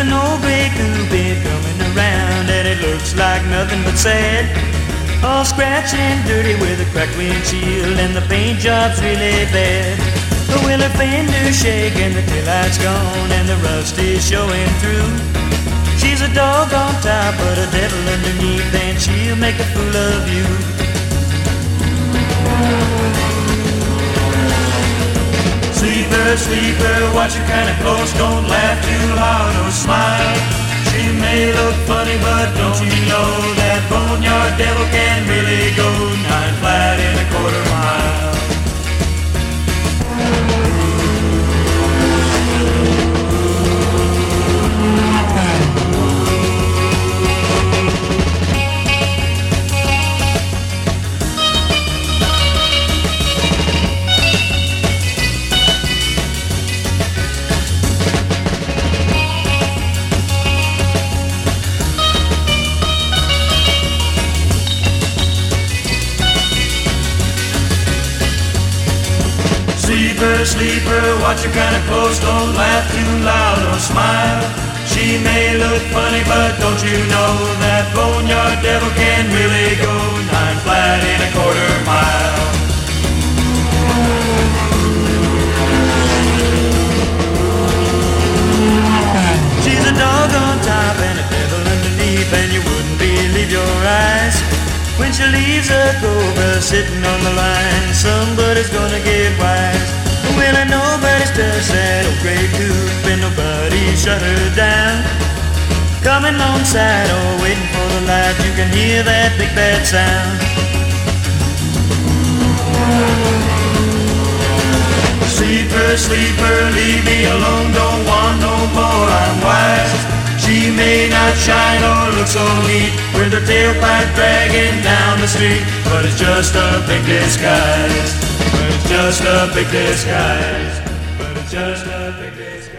an old gray coupe coming around, and it looks like nothing but sad. All scratched and dirty with a cracked windshield, and the paint job's really bad. The wheeler fender's shaking, the taillight's gone, and the rust is showing through. She's a dog on top, but a devil underneath, and she'll make a fool of you. Sleeper, sleeper, watch her kinda close, don't laugh too loud or smile. She may look funny, but don't you know that boneyard devil can really go 9 flat in a quarter mile. Sleeper, sleeper, watch her kinda close, don't laugh too loud or smile. She may look funny, but don't you know that boneyard devil can really go 9 flat in a quarter mile. She's a dog on top and a devil underneath, and you wouldn't believe your eyes when she leaves a cobra sitting on the line. Somebody's gonna get wise. Well, and nobody's touched that old gray coupe, and nobody shut her down. Coming alongside or waiting for the light, you can hear that big bad sound. Sleeper, sleeper, leave me alone, don't want no more, I'm wise. She may not shine or look so neat with her tailpipe dragging down the street, but it's just a big disguise. But it's just a big disguise. But it's just a big disguise.